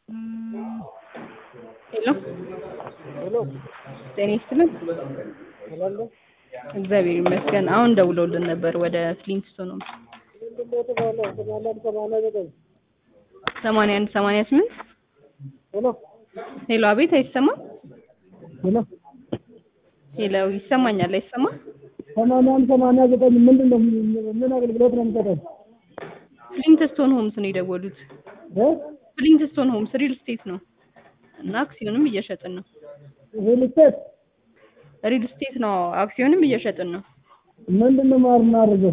ሄሎ ሄሎ ጤና ይስጥልን። ሰላም ነው? እግዚአብሔር ይመስገን። አሁን ደውለውልን ነበር ወደ ፍሊንትስቶን ነው። ምንድን ነው የተባለው? 81 81 88 ሄሎ ሄሎ፣ አቤት፣ አይሰማም? ሄሎ ሄሎ፣ ይሰማኛል? አይሰማም? 81 ምንድን ነው? ምን አገልግሎት ነው የሚሰጠው? ፍሊንትስቶን ሆምስ ነው የደወሉት። ፍሊንትስቶን ሆምስ ሪል ስቴት ነው እና አክሲዮንም እየሸጥን ነው። ሪል ስቴት ሪል ስቴት ነው፣ አክሲዮንም እየሸጥን ነው። ምንድን ነው ማድረገው?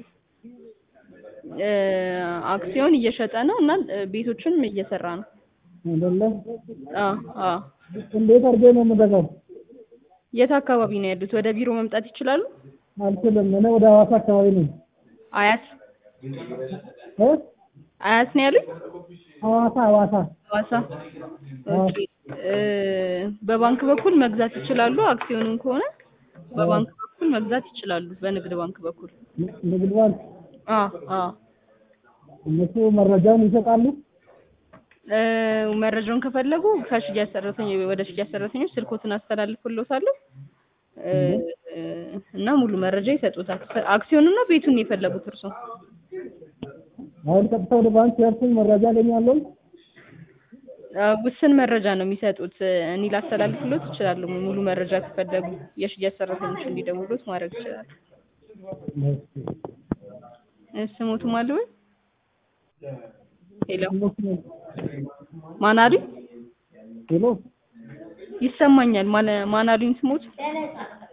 አክሲዮን እየሸጠ ነው እና ቤቶችንም እየሰራ ነው። አይደለም? አዎ። እንዴት አድርጌ ነው የምገዛው? የት አካባቢ ነው ያሉት? ወደ ቢሮ መምጣት ይችላሉ? አልችልም። እኔ ወደ ሐዋሳ አካባቢ ነኝ። አያት እ አያት ነው ያሉት? ሐዋሳ ኦኬ። በባንክ በኩል መግዛት ይችላሉ። አክሲዮኑን ከሆነ በባንክ በኩል መግዛት ይችላሉ። በንግድ ባንክ በኩል ንግድ ባንክ አዎ። እነሱ መረጃውን ይሰጣሉ። መረጃውን ከፈለጉ ከሽያጭ ሰራተኛ ወደ ሽያጭ ሰራተኞች ስልኮትን አስተላልፍልዎታለሁ እና ሙሉ መረጃ ይሰጡታል። አክሲዮኑን ነው ቤቱን የፈለጉት እርሶ? አሁን ቀጥታ ወደ ባንክ ያልኩኝ መረጃ አገኛለሁ። ውስን መረጃ ነው የሚሰጡት። እኔ ላስተላልፍልዎት እችላለሁ። ሙሉ መረጃ ከፈለጉ የሽያጭ ሰራተኞች እንዲደውሉት ማድረግ ይችላል። ስሞቱ ማለት ወይ? ሄሎ ማናሪ? ሄሎ ይሰማኛል። ማናሪን ስሞት?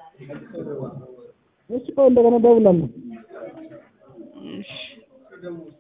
እሺ፣ እንደገና ደውላለሁ። እሺ